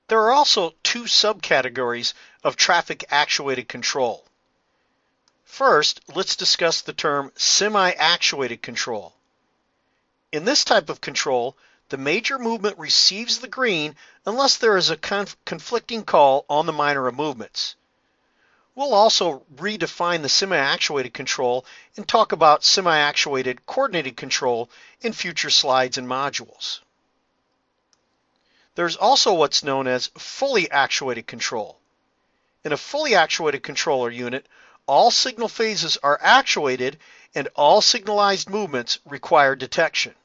There are also two subcategories of traffic-actuated control. First, let's discuss the term semi-actuated control. In this type of control, the major movement receives the green unless there is a conflicting call on the minor movements. We'll also redefine the semi-actuated control and talk about semi-actuated coordinated control in future slides and modules. There's also what's known as fully actuated control. In a fully actuated controller unit, all signal phases are actuated and all signalized movements require detection.